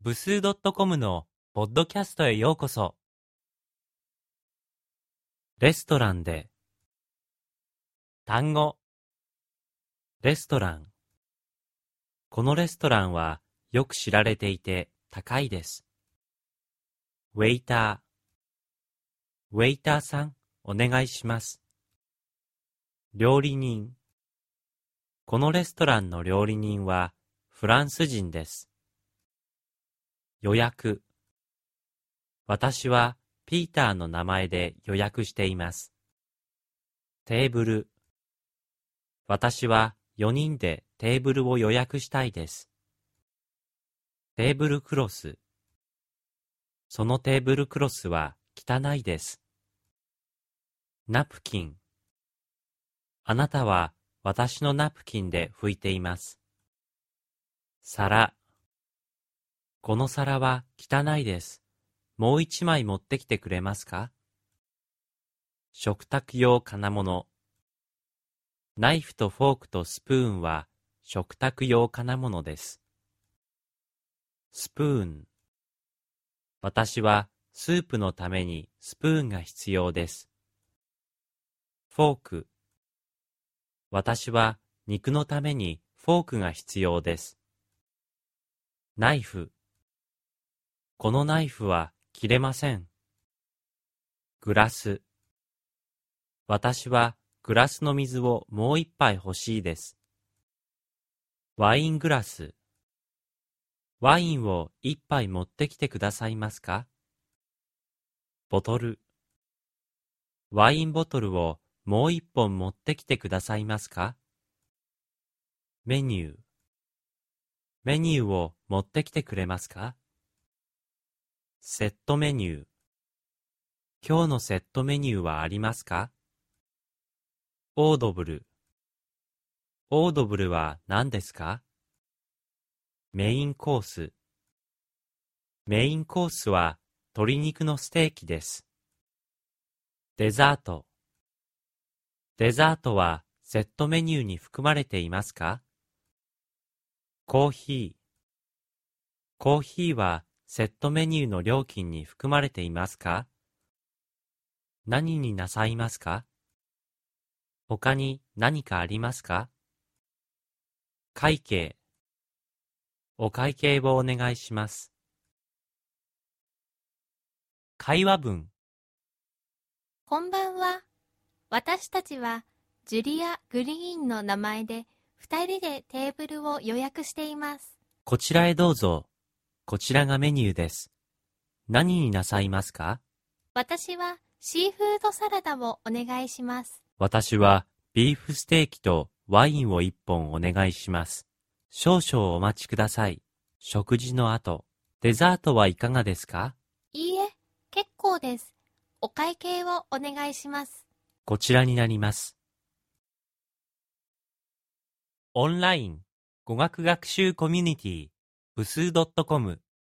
部数 .com のポッドキャストへようこそ。レストランで。単語。レストラン。このレストランはよく知られていて高いです。ウェイター。ウェイターさん、お願いします。料理人。このレストランの料理人はフランス人です。予約。私はピーターの名前で予約しています。テーブル。私は4人でテーブルを予約したいです。テーブルクロス。そのテーブルクロスは汚いです。ナプキン。あなたは私のナプキンで拭いています。皿。この皿は汚いです。もう一枚持ってきてくれますか？食卓用金物。ナイフとフォークとスプーンは食卓用金物です。スプーン。私はスープのためにスプーンが必要です。フォーク。私は肉のためにフォークが必要です。ナイフ。このナイフは切れません。グラス。私はグラスの水をもう一杯欲しいです。ワイングラス。ワインを一杯持ってきてくださいますか？ボトル。ワインボトルをもう一本持ってきてくださいますか？メニュー。メニューを持ってきてくれますか？セットメニュー。今日のセットメニューはありますか？オードブル。オードブルは何ですか？メインコース。メインコースは鶏肉のステーキです。デザート。デザートはセットメニューに含まれていますか？コーヒー。コーヒーはセットメニューの料金に含まれていますか？何になさいますか？他に何かありますか？会計。お会計をお願いします。会話文。 こんばんは。私たちはジュリア・グリーンの名前で2人でテーブルを予約しています。 こちらへどうぞ。こちらがメニューです。何になさいますか？ 私はシーフードサラダをお願いします。 私はビーフステーキとワインを一本お願いします。少々お待ちください。食事の後、デザートはいかがですか？ いいえ、結構です。お会計をお願いします。 こちらになります。オンライン語学学習コミュニティ部数 .com